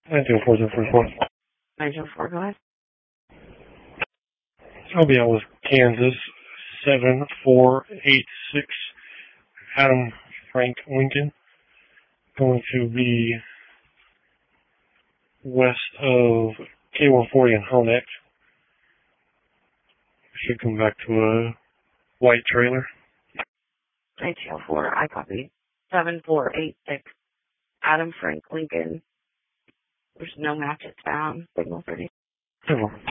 904. 904, go ahead. I'll be out with Kansas 7486. Adam Frank Lincoln. Going to be west of K140 and Honeck. Should come back to a white trailer. 1904, I copy. 7486. Adam Frank Lincoln. There's no matches found. Signal 30.